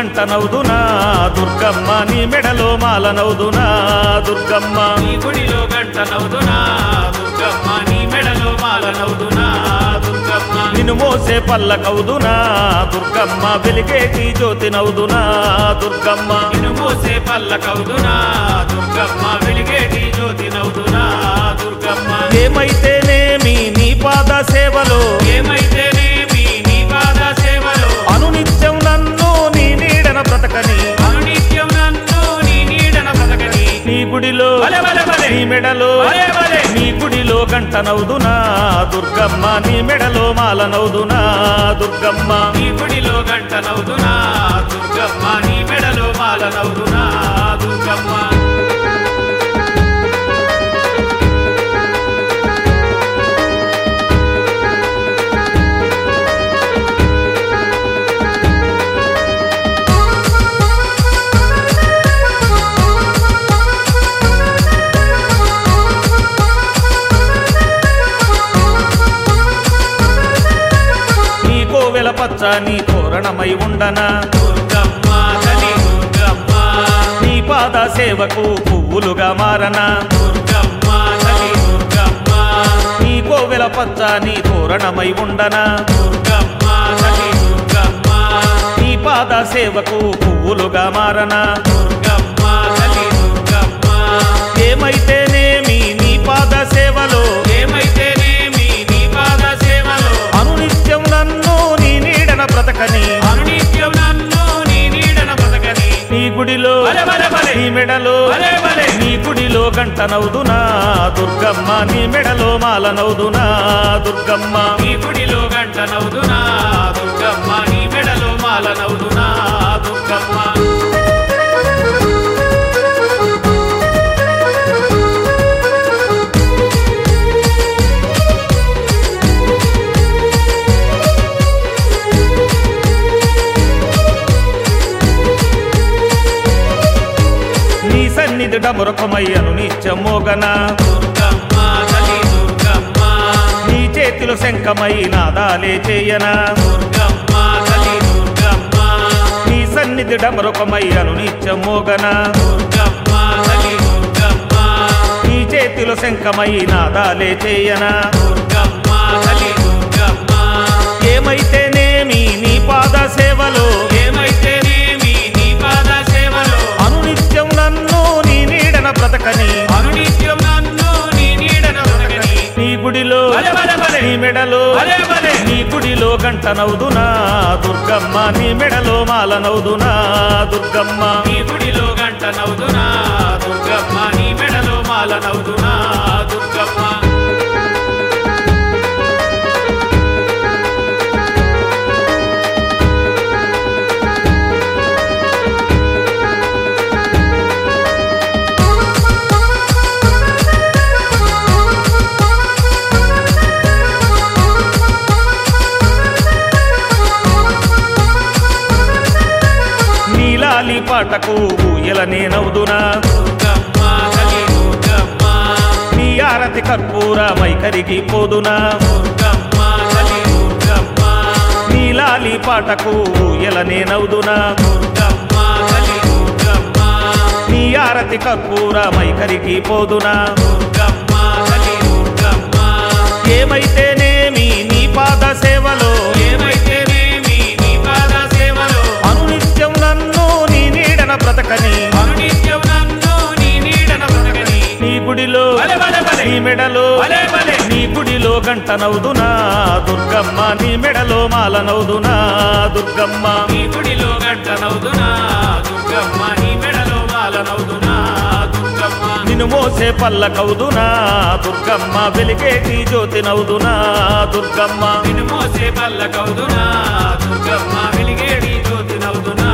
గంట నవ్వుదునా దుర్గమ్మ నీ మెడలో మాల నవ్వుదునా దుర్గమ్మ నీ గుడిలో గంట నవ్వుదునా దుర్గమ్మ నీ మెడలో మాల నవ్వుదునా దుర్గమ్మ నిన్ను మోసే పల్లకవుదునా దుర్గమ్మ వెలిగేటి జ్యోతి నవ్వుదునా దుర్గమ్మ నిన్ను మోసే పల్లకవుదునా దుర్గమ్మ వెలిగేటి జ్యోతి నవ్వుదునా దుర్గమ్మ ఏమైతేనేమి నీ పాద సేవలో ఏమైతేనేమి నీ పాద సేవలో అనునిత్యం నన్ను నీ నీడన బ్రతకని అనునిత్యం నన్ను నీ నీడన బ్రతకని నీ గుడిలో భలే భలే భలే నీ మెడలో భలే భలే నీ గుడిలో గంట నవ్వుదునా దుర్గమ్మ నీ మెడలో మాల నవ్వుదునా దుర్గమ్మ నీ గుడిలో గంట నవ్వుదునా దుర్గమ్మ నీ మెడలో మాల నవ్వుదునా దుర్గమ్మ నీ కోవెల పచ్చ నీ తోరణమై ఉండనా దుర్గమ్మ తల్లి దుర్గమ్మ నీ పాద సేవకు పువ్వులుగా మారనా దుర్గమ్మ తల్లి దుర్గమ్మ నీ కోవెల పచ్చ నీ తోరణమై ఉండనా దుర్గమ్మ తల్లి దుర్గమ్మ నీ పాద సేవకు పువ్వులుగా మారనా దుర్గమ్మ తల్లి దుర్గమ్మ ఏమైతేనేమి నీ పాద సేవలో ఏమైతేనేమి నీ పాద సేవలో అనునిత్యం నన్ను నీ నీడన బ్రతకని అనునిత్యం నన్ను నీ నీడన బ్రతకని నీ గుడిలో భలే భలే భలే నీ మెడలో భలే భలే నీ గుడిలో గంట నవ్వుదునా దుర్గమ్మ నీ మెడలో మాల నవ్వుదునా దుర్గమ్మ నీ గుడిలో గంట నవ్వుదునా దుర్గమ్మ నీ మెడలో మాల నవ్వుదునా దుర్గమ్మ నీ సన్నిధి డమరుకమయ్యను నిత్యం మోగనా దుర్గమ్మ తల్లి దుర్గమ్మ నీ చేతిలో శంఖమై నాదాలే చేయనా దుర్గమ్మ తల్లి దుర్గమ్మ నీ సన్నిధి డమరుకమయ్యను నిత్యం మోగనా దుర్గమ్మ తల్లి దుర్గమ్మ నీ చేతిలో శంఖమై నాదాలే చేయనా దుర్గమ్మ తల్లి దుర్గమ్మ ఏమైతేనేమి నీ పాద సేవలో ఏమైతేనేమి నీ పాద సేవలో అనునిత్యం నన్ను నీ నీడన బ్రతకని అనునిత్యం నన్ను నీ నీడన బ్రతకని నీ గుడిలో భలే భలే భలే నీ మెడలో భలే భలే నీ గుడిలో గంట నవ్వుదునా దుర్గమ్మ నీ మెడలో మాల నవ్వుదునా దుర్గమ్మ నీ గుడిలో గంట నవ్వుదునా దుర్గమ్మ నీ మెడలో మాల నవ్వుదునా దుర్గమ్మ నీలాలి పాటకు ఊయలనే నవ్వుదునా దుర్గమ్మ తల్లి దుర్గమ్మ నీ ఆరతి కర్పూరమై కరిగిపోదునా దుర్గమ్మ తల్లి దుర్గమ్మ నీలాలి పాటకు ఊయలనే నవ్వుదునా దుర్గమ్మ తల్లి దుర్గమ్మ నీ ఆరతి కర్పూరమై కరిగిపోదునా దుర్గమ్మ తల్లి దుర్గమ్మ ఏమైతేనేమి నీ పాద సేవలో ఏమైతేనేమి నీ పాద సేవలో అనునిత్యం నన్ను నీ నీడన బ్రతకని అనునిత్యం నన్ను నీ నీడన బ్రతకని నీ గుడిలో భలే భలే భలే నీ మెడలో భలే భలే నీ గుడిలో గంట నవ్వుదునా దుర్గమ్మ నీ మెడలో మాల నవ్వుదునా దుర్గమ్మ నీ గుడిలో గంట నవ్వుదునా దుర్గమ్మ నీ మెడలో మాల నవ్వుదునా దుర్గమ్మ నిన్ను మోసే పల్లకవుదునా దుర్గమ్మ వెలిగేటి జ్యోతి నవ్వుదునా దుర్గమ్మ నిన్ను మోసే పల్లకవుదునా దుర్గమ్మ వెలిగేడి జ్యోతి నవ్వుదునా